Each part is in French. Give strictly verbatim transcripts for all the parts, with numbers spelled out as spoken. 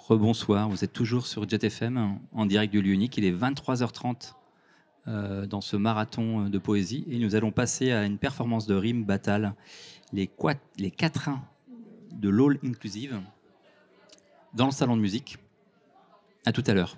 Rebonsoir, vous êtes toujours sur Jet F M en direct de l'Unique. Il est vingt-trois heures trente euh, dans ce marathon de poésie et nous allons passer à une performance de rime battle, les, quat- les quatrains de l'All Inclusive dans le salon de musique. À tout à l'heure.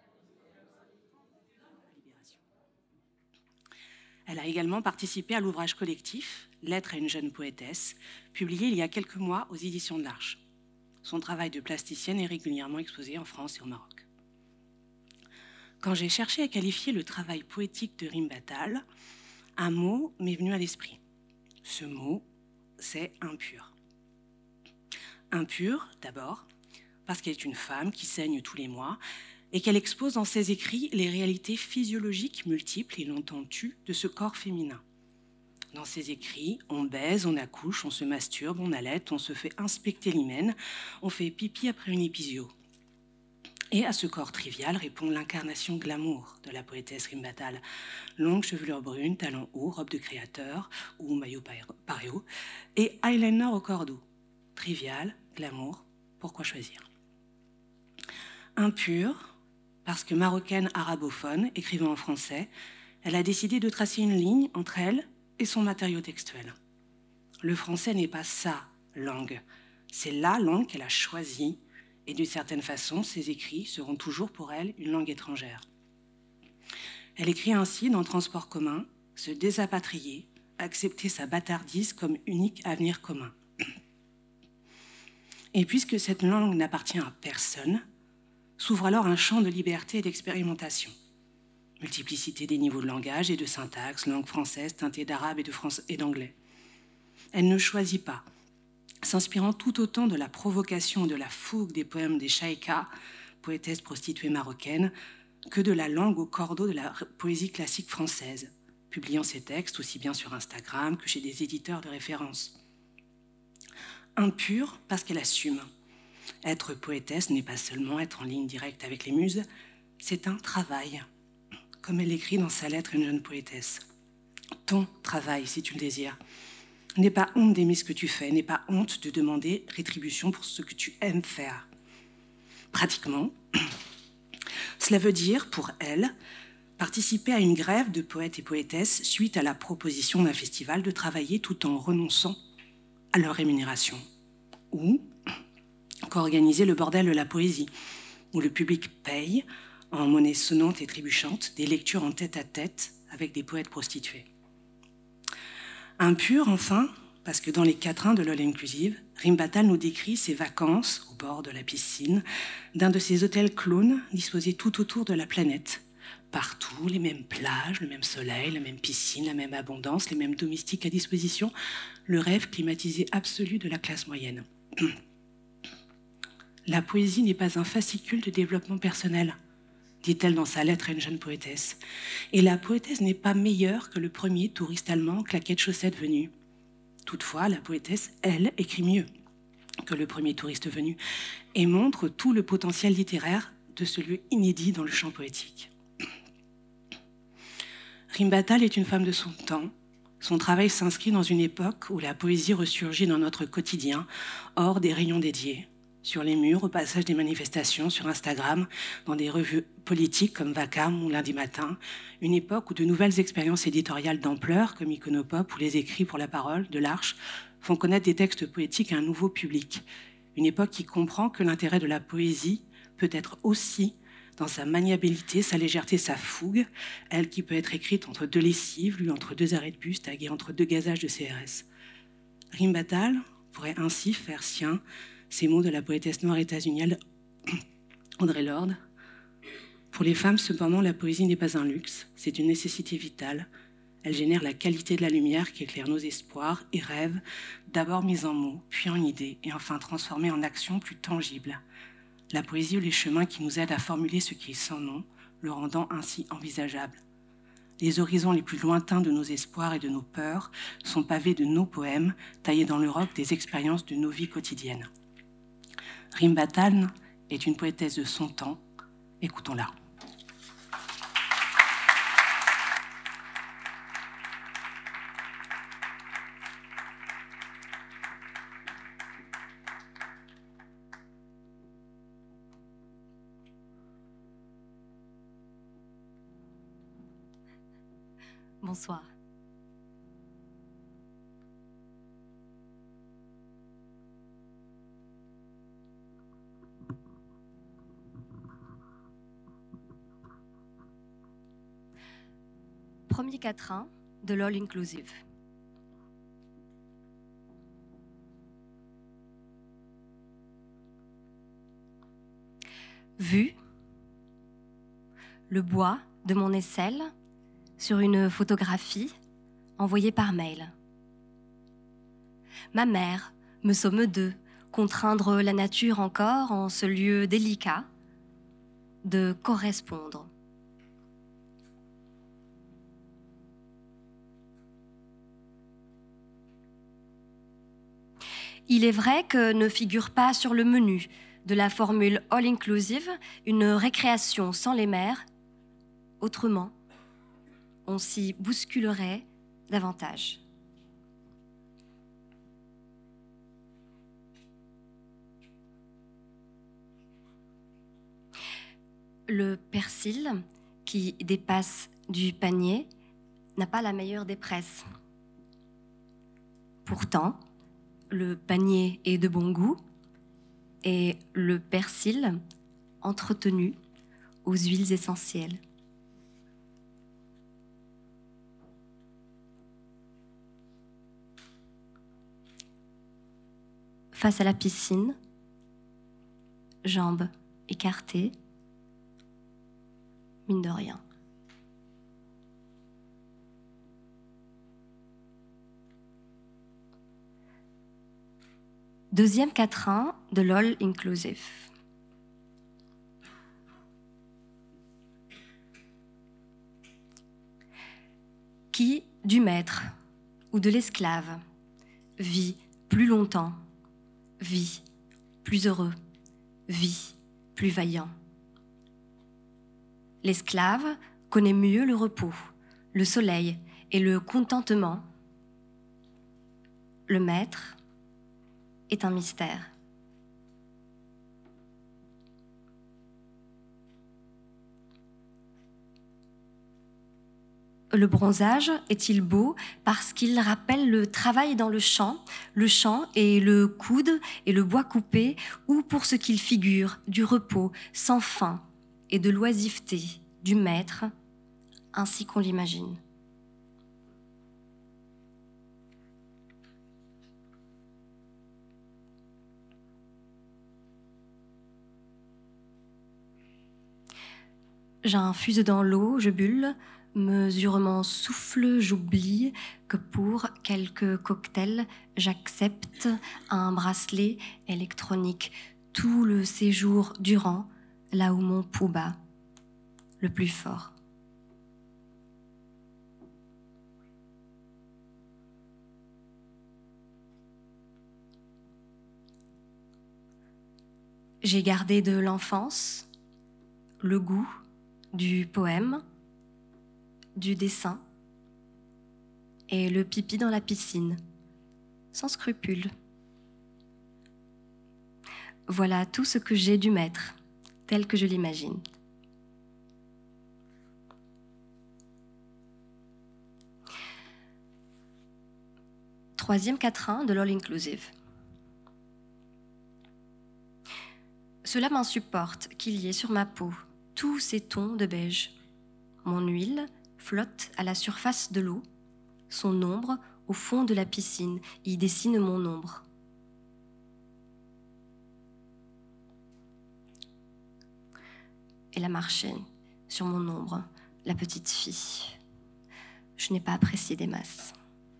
Elle a également participé à l'ouvrage collectif « Lettre à une jeune poétesse », publié il y a quelques mois aux éditions de l'Arche. Son travail de plasticienne est régulièrement exposé en France et au Maroc. Quand j'ai cherché à qualifier le travail poétique de Rime Battal, un mot m'est venu à l'esprit. Ce mot, c'est impur. Impure, d'abord, parce qu'elle est une femme qui saigne tous les mois et qu'elle expose dans ses écrits les réalités physiologiques multiples et longtemps tues de ce corps féminin. Dans ses écrits, on baise, on accouche, on se masturbe, on allaite, on se fait inspecter l'hymen, on fait pipi après une épisio. Et à ce corps trivial répond l'incarnation glamour de la poétesse Rime Battal. Longue chevelure brune, talons hauts, robe de créateur ou maillot pareo, et eyeliner au cordeau. Trivial, glamour, pourquoi choisir? Impure, parce que marocaine arabophone, écrivant en français, elle a décidé de tracer une ligne entre elle et son matériau textuel. Le français n'est pas sa langue, c'est la langue qu'elle a choisie, et d'une certaine façon, ses écrits seront toujours pour elle une langue étrangère. Elle écrit ainsi dans Transport commun, se désapatrier, accepter sa bâtardise comme unique avenir commun. Et puisque cette langue n'appartient à personne, s'ouvre alors un champ de liberté et d'expérimentation. Multiplicité des niveaux de langage et de syntaxe, langue française teintée d'arabe et, de France et d'anglais. Elle ne choisit pas, s'inspirant tout autant de la provocation et de la fougue des poèmes des Chaïka, poétesses prostituées marocaines, que de la langue au cordeau de la poésie classique française, publiant ses textes aussi bien sur Instagram que chez des éditeurs de référence. Impure parce qu'elle assume. Être poétesse n'est pas seulement être en ligne directe avec les muses, c'est un travail, comme elle l'écrit dans sa lettre à une jeune poétesse. Ton travail, si tu le désires. N'aie pas honte d'aimer ce que tu fais, n'aie pas honte de demander rétribution pour ce que tu aimes faire. Pratiquement, cela veut dire, pour elle, participer à une grève de poètes et poétesses suite à la proposition d'un festival de travailler tout en renonçant à leur rémunération. Ou co-organiser le bordel de la poésie, où le public paye, en monnaie sonnante et trébuchante, des lectures en tête-à-tête avec des poètes prostitués. Impure, enfin, parce que dans les quatrains de l'All Inclusive, Rime Battal nous décrit ses vacances au bord de la piscine d'un de ces hôtels clones disposés tout autour de la planète. Partout, les mêmes plages, le même soleil, la même piscine, la même abondance, les mêmes domestiques à disposition, le rêve climatisé absolu de la classe moyenne. La poésie n'est pas un fascicule de développement personnel, dit-elle dans sa lettre à une jeune poétesse. Et la poétesse n'est pas meilleure que le premier touriste allemand claquette chaussettes venu. Toutefois, la poétesse, elle, écrit mieux que le premier touriste venu et montre tout le potentiel littéraire de ce lieu inédit dans le champ poétique. Rime Battal est une femme de son temps. Son travail s'inscrit dans une époque où la poésie ressurgit dans notre quotidien, hors des rayons dédiés. Sur les murs, au passage des manifestations, sur Instagram, dans des revues politiques comme Vacam ou Lundi Matin, une époque où de nouvelles expériences éditoriales d'ampleur, comme Iconopop ou les écrits pour la parole de l'Arche, font connaître des textes poétiques à un nouveau public. Une époque qui comprend que l'intérêt de la poésie peut être aussi dans sa maniabilité, sa légèreté, sa fougue, elle qui peut être écrite entre deux lessives, lue entre deux arrêts de bus, taguée entre deux gazages de C R S. Rime Battal pourrait ainsi faire sien ces mots de la poétesse noire états-unienne Audre Lorde. Pour les femmes, cependant, la poésie n'est pas un luxe, c'est une nécessité vitale. Elle génère la qualité de la lumière qui éclaire nos espoirs et rêves, d'abord mis en mots, puis en idées, et enfin transformés en actions plus tangibles. La poésie ou les chemins qui nous aident à formuler ce qui est sans nom, le rendant ainsi envisageable. Les horizons les plus lointains de nos espoirs et de nos peurs sont pavés de nos poèmes, taillés dans le roc des expériences de nos vies quotidiennes. Rime Battal est une poétesse de son temps. Écoutons-la. Bonsoir. Premier quatrain de l'All Inclusive. Vu le bois de mon aisselle sur une photographie envoyée par mail. Ma mère me somme de contraindre la nature encore en ce lieu délicat, de correspondre. Il est vrai que ne figure pas sur le menu de la formule all-inclusive une récréation sans les mers. Autrement, on s'y bousculerait davantage. Le persil qui dépasse du panier n'a pas la meilleure des presses. Pourtant, le panier est de bon goût et le persil entretenu aux huiles essentielles. Face à la piscine, jambes écartées, mine de rien. Deuxième quatrain de l'All Inclusive. Qui du maître ou de l'esclave vit plus longtemps, vit plus heureux, vit plus vaillant. L'esclave connaît mieux le repos, le soleil et le contentement. Le maître est un mystère. Le bronzage est-il beau parce qu'il rappelle le travail dans le champ, le champ et le coude et le bois coupé, ou pour ce qu'il figure du repos sans fin et de l'oisiveté du maître, ainsi qu'on l'imagine. J'infuse dans l'eau, je bulle, mesure mon souffle, j'oublie que pour quelques cocktails, j'accepte un bracelet électronique tout le séjour durant, là où mon pouls bat le plus fort. J'ai gardé de l'enfance le goût du poème, du dessin et le pipi dans la piscine, sans scrupule. Voilà tout ce que j'ai du maître, tel que je l'imagine. Troisième quatrain de l'All Inclusive. Cela m'insupporte qu'il y ait sur ma peau tous ces tons de beige. Mon huile flotte à la surface de l'eau, son ombre au fond de la piscine y dessine mon ombre. Elle a marché sur mon ombre, la petite fille. Je n'ai pas apprécié des masses.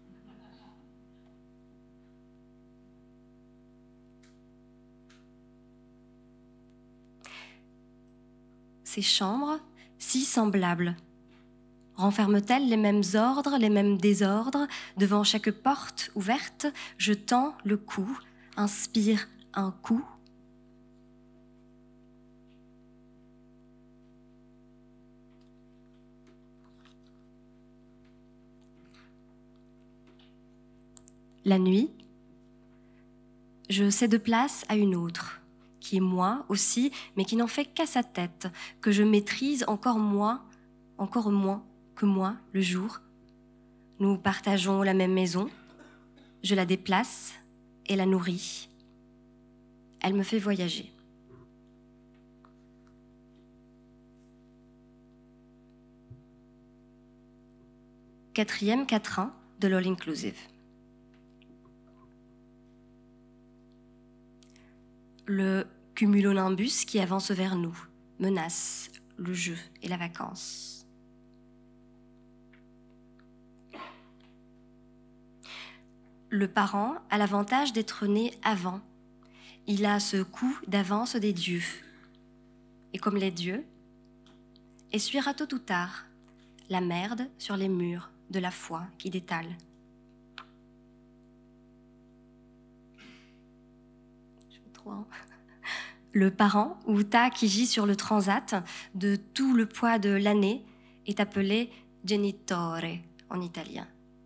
Ces chambres, si semblables, renferment-elles les mêmes ordres, les mêmes désordres? Devant chaque porte ouverte, je tends le cou, inspire un coup. La nuit, je cède place à une autre, qui est moi aussi, mais qui n'en fait qu'à sa tête, que je maîtrise encore moins, encore moins que moi le jour, Nous partageons la même maison. Je la déplace et la nourris. Elle me fait voyager. Quatrième quatrain de l'All Inclusive. Le cumulonimbus qui avance vers nous menace le jeu et la vacance. Le parent a l'avantage d'être né avant. Il a ce coup d'avance des dieux. Et comme les dieux, essuiera tôt ou tard la merde sur les murs de la foi qui détale. Je fais trop, hein. Le parent, ou ta qui gît sur le transat de tout le poids de l'année, est appelé genitore en italien.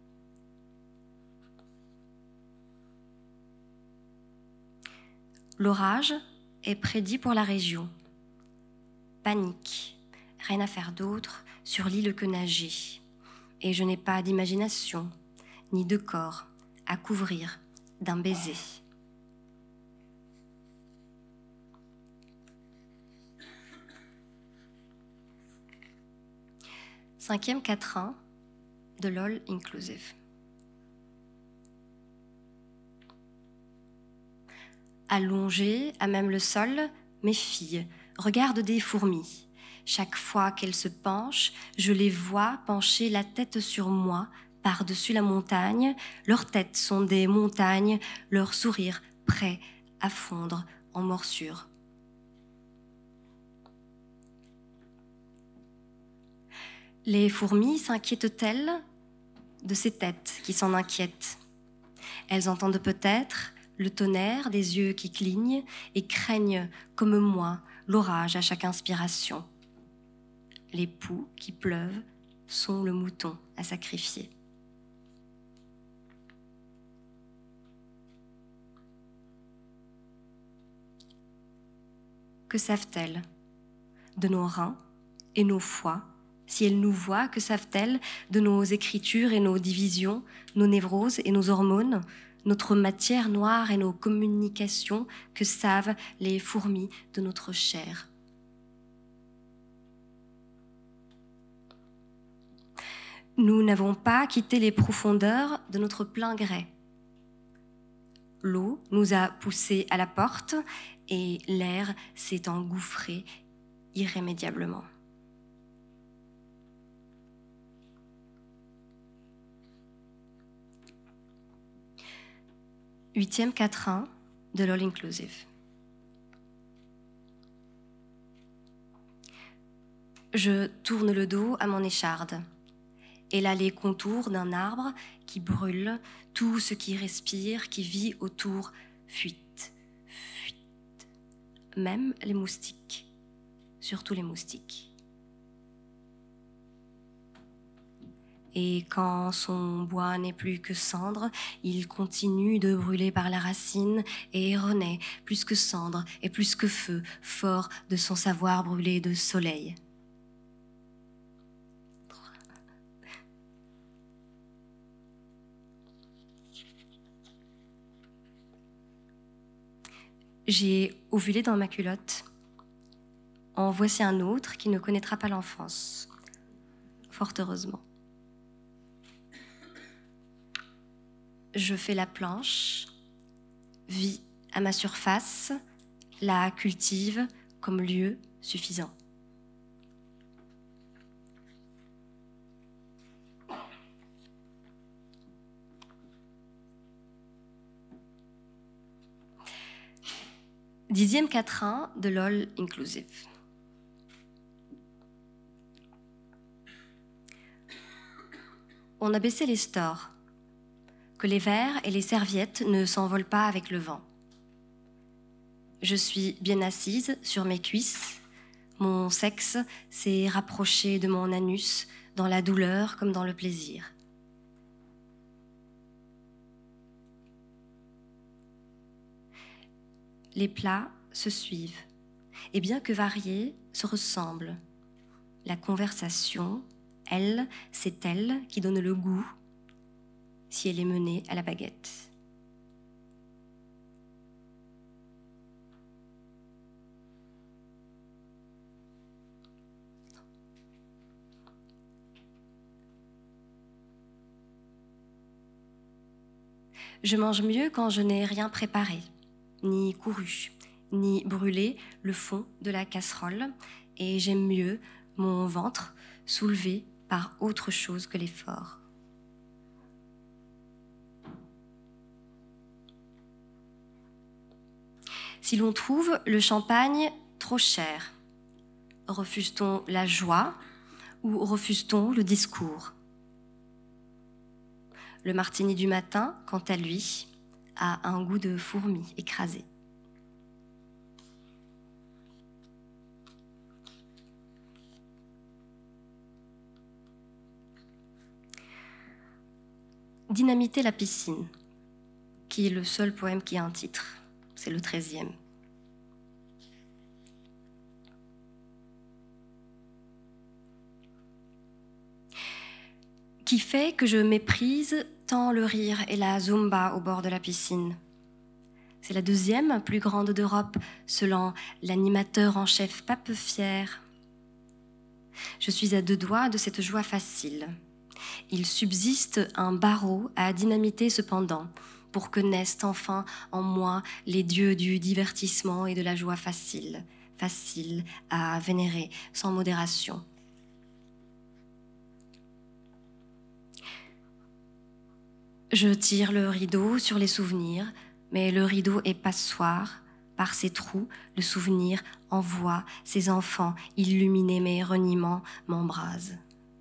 L'orage est prédit pour la région. Panique, rien à faire d'autre sur l'île que nager. Et je n'ai pas d'imagination, ni de corps à couvrir d'un baiser. Cinquième quatrain de l'All Inclusive. Allongées à même le sol, mes filles regardent des fourmis. Chaque fois qu'elles se penchent, je les vois pencher la tête sur moi, par-dessus la montagne. Leurs têtes sont des montagnes, leurs sourires prêts à fondre en morsures. Les fourmis s'inquiètent-elles de ces têtes qui s'en inquiètent? Elles entendent peut-être le tonnerre des yeux qui clignent et craignent, comme moi, l'orage à chaque inspiration. Les poux qui pleuvent sont le mouton à sacrifier. Que savent-elles de nos reins et nos foies? Si elles nous voient, que savent-elles de nos écritures et nos divisions, nos névroses et nos hormones, notre matière noire et nos communications? Que savent les fourmis de notre chair? Nous n'avons pas quitté les profondeurs de notre plein gré. L'eau nous a poussés à la porte et l'air s'est engouffré irrémédiablement. Huitième quatrain de l'All Inclusive. Je tourne le dos à mon écharde. Elle a les contours d'un arbre qui brûle, tout ce qui respire, qui vit autour, fuite, fuite. Même les moustiques, surtout les moustiques. Et quand son bois n'est plus que cendre, il continue de brûler par la racine et renaît plus que cendre et plus que feu, fort de son savoir brûlé de soleil. J'ai ovulé dans ma culotte. En voici un autre qui ne connaîtra pas l'enfance, fort heureusement. Je fais la planche, vis à ma surface, la cultive comme lieu suffisant. Dixième quatrain de l'All Inclusive. On a baissé les stores, que les verres et les serviettes ne s'envolent pas avec le vent. Je suis bien assise sur mes cuisses, mon sexe s'est rapproché de mon anus dans la douleur comme dans le plaisir. Les plats se suivent, et bien que variés, se ressemblent. La conversation, elle, c'est elle qui donne le goût, si elle est menée à la baguette. Je mange mieux quand je n'ai rien préparé, ni couru, ni brûlé le fond de la casserole, et j'aime mieux mon ventre soulevé par autre chose que l'effort. Si l'on trouve le champagne trop cher, refuse-t-on la joie ou refuse-t-on le discours ? Le martini du matin, quant à lui, a un goût de fourmi écrasée. Dynamiter la piscine, qui est le seul poème qui a un titre. C'est le treizième. Qui fait que je méprise tant le rire et la zumba au bord de la piscine. C'est la deuxième plus grande d'Europe, selon l'animateur en chef pas peu fier. Je suis à deux doigts de cette joie facile. Il subsiste un barreau à dynamiter cependant, pour que naissent enfin en moi les dieux du divertissement et de la joie facile, facile à vénérer sans modération. Je tire le rideau sur les souvenirs, mais le rideau est passoire. Par ses trous, le souvenir envoie ses enfants illuminer mes reniements, m'embrasent.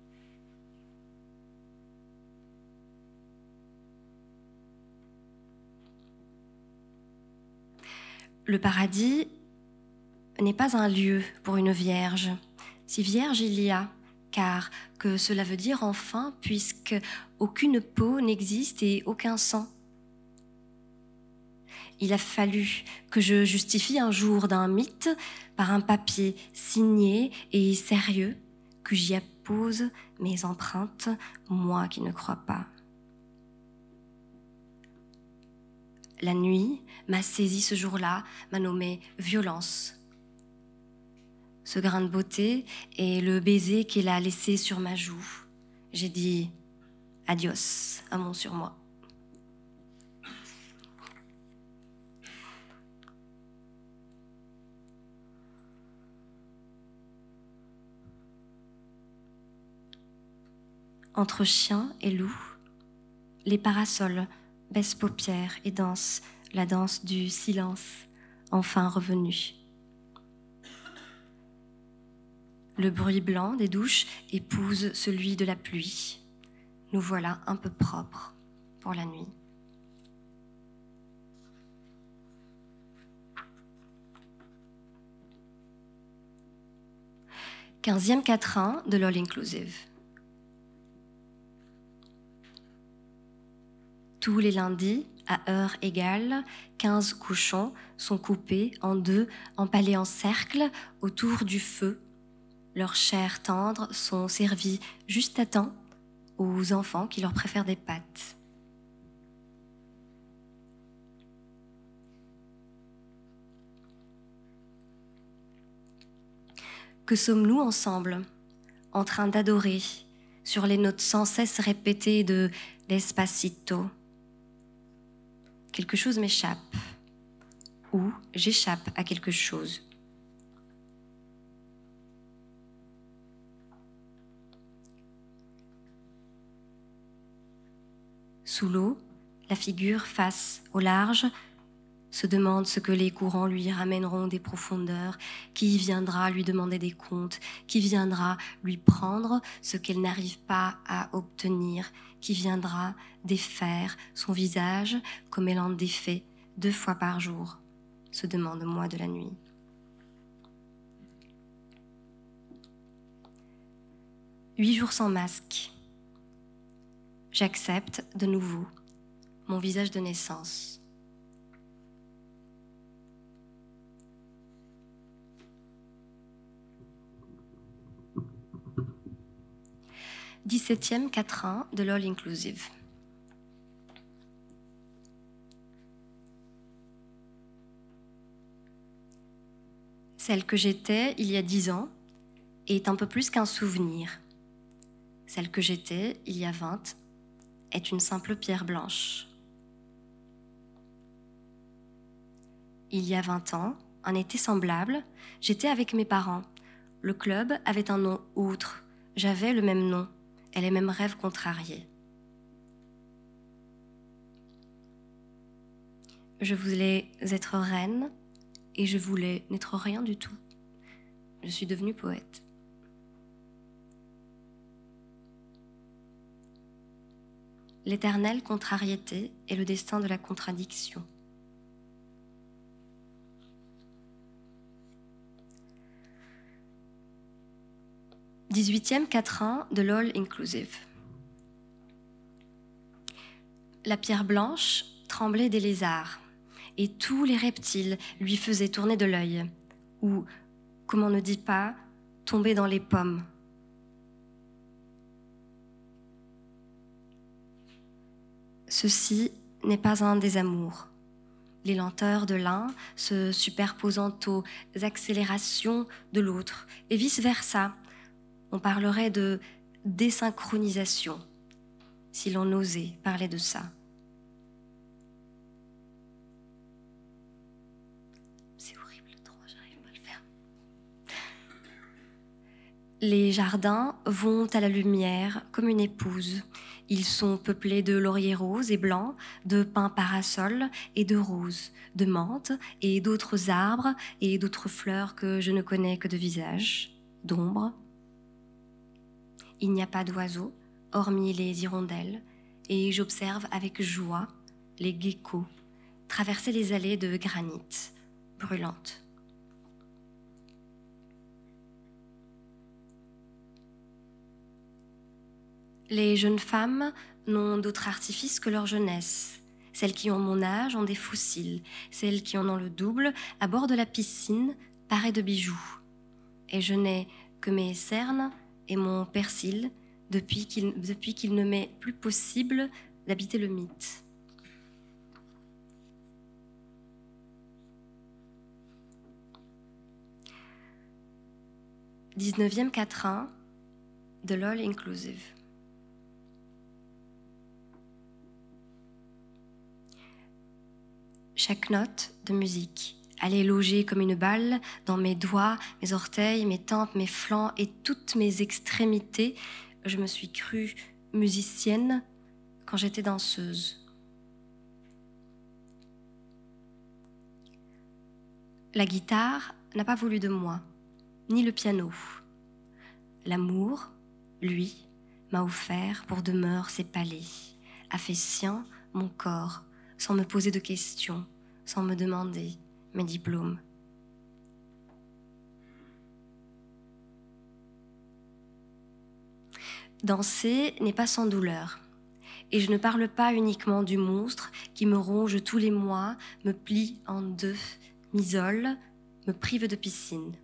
Le paradis n'est pas un lieu pour une vierge. Si vierge il y a, car que cela veut dire enfin, puisque aucune peau n'existe et aucun sang. Il a fallu que je justifie un jour d'un mythe par un papier signé et sérieux, que j'y appose mes empreintes, moi qui ne crois pas. La nuit m'a saisi ce jour-là, m'a nommé violence. Ce grain de beauté et le baiser qu'elle a laissé sur ma joue. J'ai dit adios à mon surmoi. Entre chien et loup, les parasols baissent paupières et dansent la danse du silence, enfin revenu. Le bruit blanc des douches épouse celui de la pluie. Nous voilà un peu propres pour la nuit. Quinzième quatrain de l'All Inclusive. Tous les lundis, à heure égale, quinze cochons sont coupés en deux, empalés en cercle autour du feu. Leurs chairs tendres sont servies juste à temps aux enfants qui leur préfèrent des pâtes. Que sommes-nous ensemble, en train d'adorer, sur les notes sans cesse répétées de Despacito? Quelque chose m'échappe, ou j'échappe à quelque chose. Sous l'eau, la figure face au large se demande ce que les courants lui ramèneront des profondeurs, qui viendra lui demander des comptes, qui viendra lui prendre ce qu'elle n'arrive pas à obtenir, qui viendra défaire son visage comme elle en défait deux fois par jour, se demande moi de la nuit. Huit jours sans masque. J'accepte de nouveau mon visage de naissance. dix-septième quatrain de l'All Inclusive. Celle que j'étais il y a dix ans est un peu plus qu'un souvenir. Celle que j'étais il y a vingt est une simple pierre blanche. Il y a vingt ans, un été semblable, j'étais avec mes parents. Le club avait un nom autre. J'avais le même nom et les mêmes rêves contrariés. Je voulais être reine et je voulais n'être rien du tout. Je suis devenue poète. L'éternelle contrariété est le destin de la contradiction. dix-huitième quatrain de l'All Inclusive. La pierre blanche tremblait des lézards, et tous les reptiles lui faisaient tourner de l'œil, ou, comme on ne dit pas, tomber dans les pommes. Ceci n'est pas un désamour. Les lenteurs de l'un se superposant aux accélérations de l'autre, et vice-versa. On parlerait de désynchronisation, si l'on osait parler de ça. C'est horrible, trop, j'arrive pas à le faire. Les jardins vont à la lumière comme une épouse. Ils sont peuplés de lauriers roses et blancs, de pins parasols et de roses, de menthes et d'autres arbres et d'autres fleurs que je ne connais que de visage, d'ombre. Il n'y a pas d'oiseaux, hormis les hirondelles, et j'observe avec joie les geckos traverser les allées de granit brûlantes. Les jeunes femmes n'ont d'autre artifice que leur jeunesse. Celles qui ont mon âge ont des fossiles, celles qui en ont le double, à bord de la piscine, parées de bijoux. Et je n'ai que mes cernes et mon persil depuis qu'il, depuis qu'il ne m'est plus possible d'habiter le mythe. dix-neuvième quatrain de l'All Inclusive. Chaque note de musique allait loger comme une balle dans mes doigts, mes orteils, mes tempes, mes flancs et toutes mes extrémités. Je me suis crue musicienne quand j'étais danseuse. La guitare n'a pas voulu de moi, ni le piano. L'amour, lui, m'a offert pour demeure ses palais, a fait sien mon corps, sans me poser de questions, sans me demander mes diplômes. Danser n'est pas sans douleur. Et je ne parle pas uniquement du monstre qui me ronge tous les mois, me plie en deux, m'isole, me prive de piscine.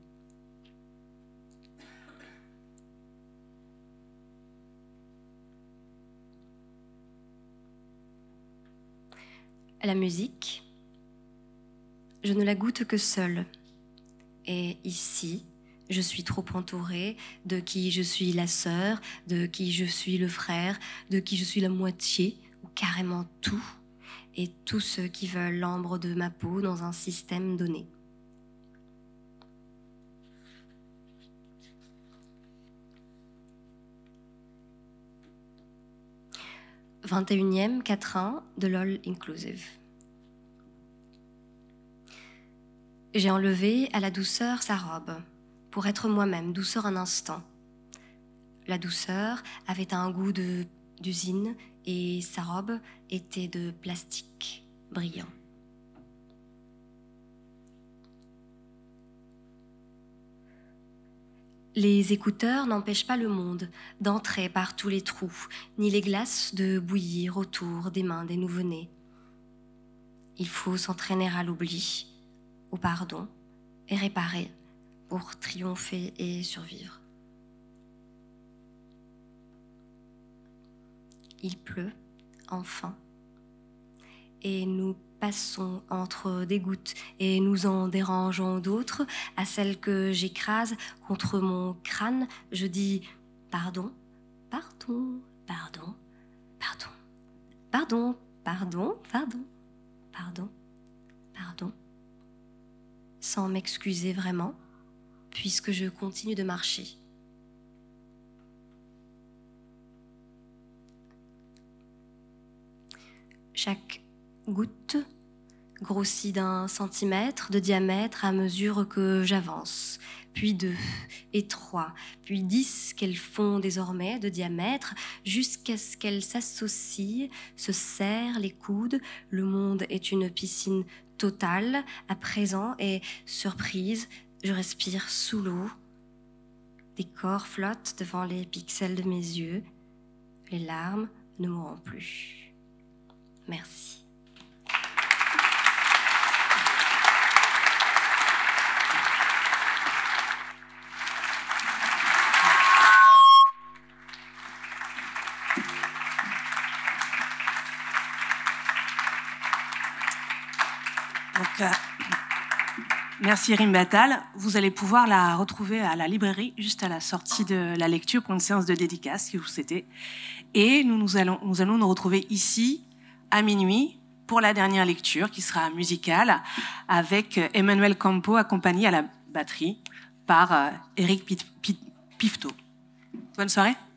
La musique, je ne la goûte que seule. Et ici, je suis trop entourée de qui je suis la sœur, de qui je suis le frère, de qui je suis la moitié, ou carrément tout, et tous ceux qui veulent l'ambre de ma peau dans un système donné. vingt et unième quatrain de l'All Inclusive. J'ai enlevé à la douceur sa robe, pour être moi-même, douceur un instant. La douceur avait un goût de, d'usine et sa robe était de plastique brillant. Les écouteurs n'empêchent pas le monde d'entrer par tous les trous, ni les glaces de bouillir autour des mains des nouveau-nés. Il faut s'entraîner à l'oubli, au pardon, et réparer pour triompher et survivre. Il pleut, enfin, et nous passons entre des gouttes et nous en dérangeons d'autres. À celles que j'écrase contre mon crâne, je dis pardon, pardon, pardon, pardon, pardon, pardon, pardon, pardon, pardon, sans m'excuser vraiment, puisque je continue de marcher. Chaque goutte grossit d'un centimètre de diamètre à mesure que j'avance, puis deux, et trois, puis dix qu'elles font désormais de diamètre, jusqu'à ce qu'elles s'associent, se serrent les coudes. Le monde est une piscine totale à présent, et surprise, je respire sous l'eau. Des corps flottent devant les pixels de mes yeux. Les larmes ne mourront plus. Merci. Donc, euh, merci Rime Battal. Vous allez pouvoir la retrouver à la librairie juste à la sortie de la lecture pour une séance de dédicace si vous le souhaitez. Et nous, nous, allons, nous allons nous retrouver ici à minuit pour la dernière lecture qui sera musicale avec Emmanuel Campo accompagné à la batterie par euh, Eric Pifto. Bonne soirée.